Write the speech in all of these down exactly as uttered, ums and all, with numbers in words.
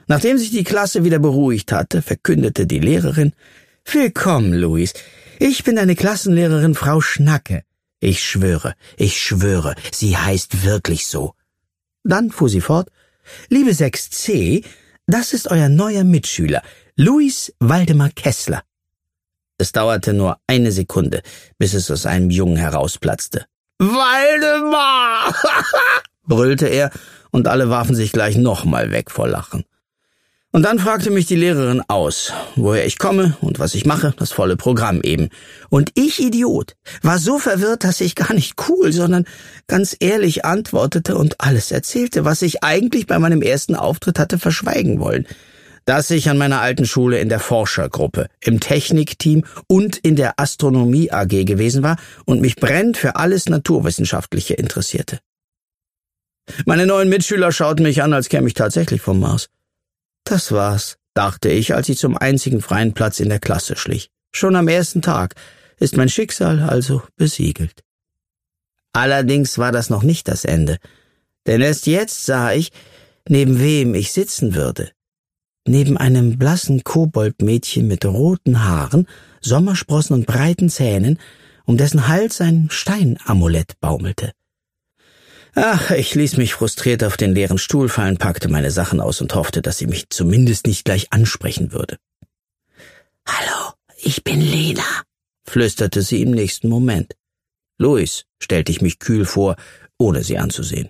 Nachdem sich die Klasse wieder beruhigt hatte, verkündete die Lehrerin: »Willkommen, Luis. Ich bin deine Klassenlehrerin, Frau Schnacke. Ich schwöre, ich schwöre, sie heißt wirklich so.« Dann fuhr sie fort: »Liebe sechs C, das ist euer neuer Mitschüler, Luis Waldemar Kessler.« Es dauerte nur eine Sekunde, bis es aus einem Jungen herausplatzte. »Waldemar!« brüllte er, und alle warfen sich gleich nochmal weg vor Lachen. Und dann fragte mich die Lehrerin aus, woher ich komme und was ich mache, das volle Programm eben. Und ich, Idiot, war so verwirrt, dass ich gar nicht cool, sondern ganz ehrlich antwortete und alles erzählte, was ich eigentlich bei meinem ersten Auftritt hatte verschweigen wollen. Dass ich an meiner alten Schule in der Forschergruppe, im Technikteam und in der Astronomie A G gewesen war und mich brennend für alles Naturwissenschaftliche interessierte. Meine neuen Mitschüler schauten mich an, als käme ich tatsächlich vom Mars. Das war's, dachte ich, als ich zum einzigen freien Platz in der Klasse schlich. Schon am ersten Tag ist mein Schicksal also besiegelt. Allerdings war das noch nicht das Ende, denn erst jetzt sah ich, neben wem ich sitzen würde. Neben einem blassen Koboldmädchen mit roten Haaren, Sommersprossen und breiten Zähnen, um dessen Hals ein Steinamulett baumelte. Ach, ich ließ mich frustriert auf den leeren Stuhl fallen, packte meine Sachen aus und hoffte, dass sie mich zumindest nicht gleich ansprechen würde. »Hallo, ich bin Lena«, flüsterte sie im nächsten Moment. »Luis«, stellte ich mich kühl vor, ohne sie anzusehen.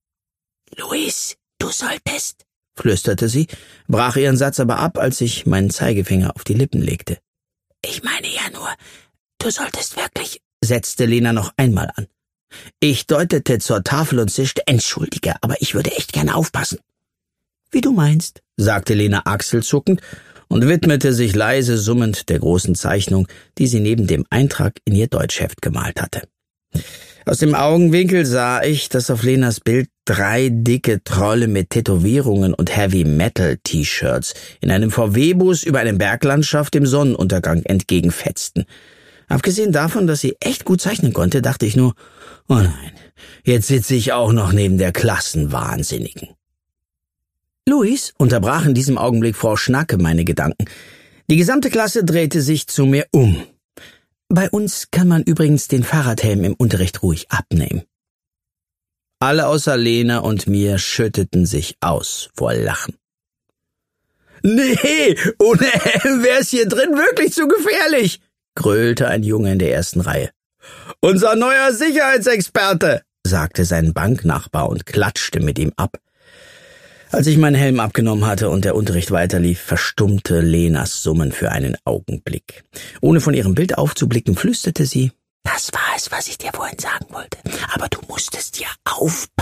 »Luis, du solltest«, flüsterte sie, brach ihren Satz aber ab, als ich meinen Zeigefinger auf die Lippen legte. »Ich meine ja nur, du solltest wirklich«, setzte Lena noch einmal an. Ich deutete zur Tafel und zischte: »Entschuldige, aber ich würde echt gerne aufpassen.« »Wie du meinst«, sagte Lena achselzuckend und widmete sich leise summend der großen Zeichnung, die sie neben dem Eintrag in ihr Deutschheft gemalt hatte. Aus dem Augenwinkel sah ich, dass auf Lenas Bild drei dicke Trolle mit Tätowierungen und Heavy-Metal-T-Shirts in einem V W-Bus über eine Berglandschaft dem Sonnenuntergang entgegenfetzten. Abgesehen davon, dass sie echt gut zeichnen konnte, dachte ich nur: Oh nein, jetzt sitze ich auch noch neben der Klassenwahnsinnigen. »Luis«, unterbrach in diesem Augenblick Frau Schnacke meine Gedanken. Die gesamte Klasse drehte sich zu mir um. »Bei uns kann man übrigens den Fahrradhelm im Unterricht ruhig abnehmen.« Alle außer Lena und mir schütteten sich aus vor Lachen. »Nee, ohne Helm wär's hier drin wirklich zu gefährlich«, gröhlte ein Junge in der ersten Reihe. »Unser neuer Sicherheitsexperte«, sagte sein Banknachbar und klatschte mit ihm ab. Als ich meinen Helm abgenommen hatte und der Unterricht weiterlief, verstummte Lenas Summen für einen Augenblick. Ohne von ihrem Bild aufzublicken, flüsterte sie: »Das war es, was ich dir vorhin sagen wollte. Aber du musstest ja aufpassen.«